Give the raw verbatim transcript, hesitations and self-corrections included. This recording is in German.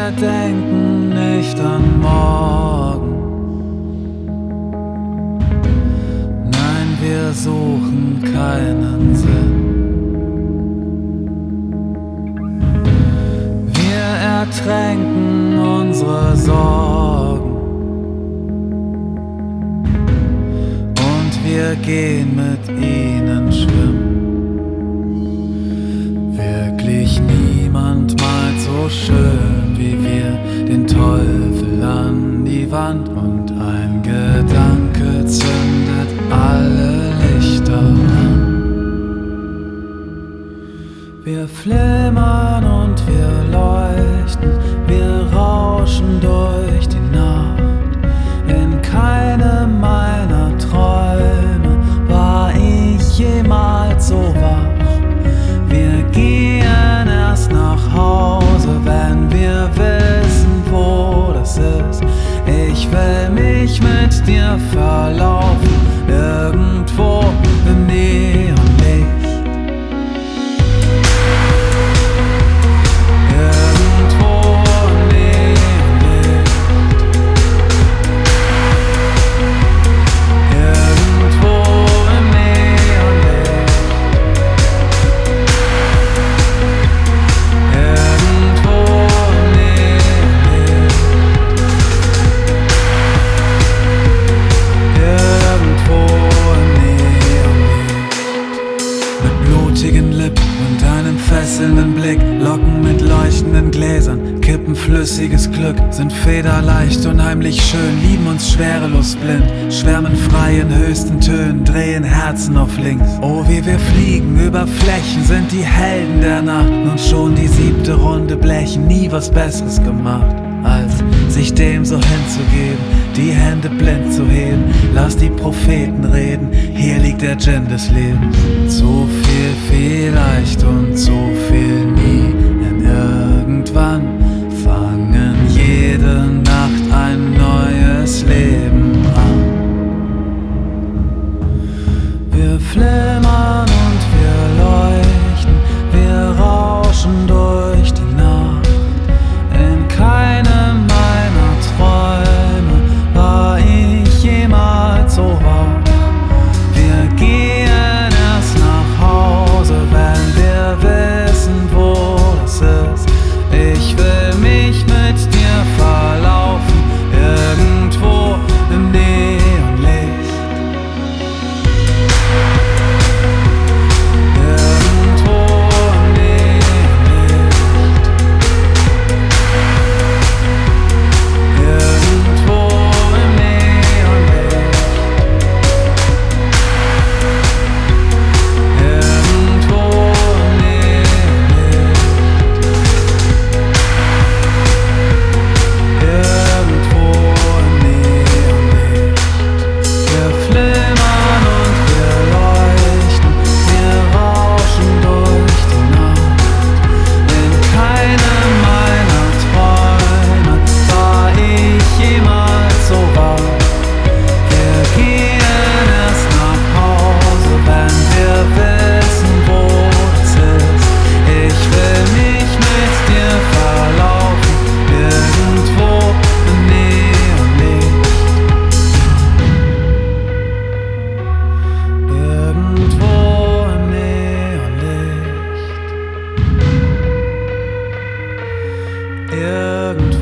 Wir denken nicht an morgen. Nein, wir suchen keinen Sinn. Wir ertränken unsere Sorgen und wir gehen mit ihnen schwimmen. Wirklich niemand malt so schön wie wir den Teufel an die Wand, und ein Gedanke zündet alle Lichter an. Wir flimmern und wir leuchten, wir rauschen durch die Nacht. In keinem meiner Träume war ich jemals so wach. Wir gehen erst nach Hause, wenn wir wissen, wo das ist. Ich will mich mit dir verlaufen, irgendwo im Neonlicht. Irgendwo im Neonlicht. Irgendwo im Neonlicht. Irgendwo im Neonlicht. Irgendwo im Neonlicht. Mit blutigen Lippen und einem fesselnden Blick, Locken mit leuchtenden Gläsern, kippen flüssiges Glück, sind federleicht, unheimlich schön, lieben uns schwerelos blind, schwärmen frei in höchsten Tönen, drehen Herzen auf links. Oh, wie wir fliegen über Flächen, sind die Helden der Nacht, nun schon die siebte Runde blechen, nie was Besseres gemacht, als sich dem so hinzugeben, die Hände blind zu heben. Lass die Propheten reden, hier liegt der Djinn des Lebens. Zu viel vielleicht und zu viel nie, denn irgendwann fangen jede Nacht ein neues Leben an. Wir flimmern und wir leuchten, wir rauschen durch die Nacht. In keinem meiner Träume war ich jemals so wach. Wir gehen erst nach Hause, wenn wir wissen, wo das ist. Ich will mich mit dir verlaufen, irgendwo im Neonlicht. Irgendwo im Neonlicht. Irgendwo im Neonlicht. Irgendwo im Neonlicht. Irgendwo im Neonlicht. Wir flimmern und wir leuchten, wir rauschen durch die Nacht. In keinem meiner Träume war ich jemals so wach. Wir gehen erst nach Hause, wenn wir wissen, wo das ist. Ich will mich mit dir verlaufen, irgendwo im Neonlicht. Irgendwo im Neonlicht. Irgendwo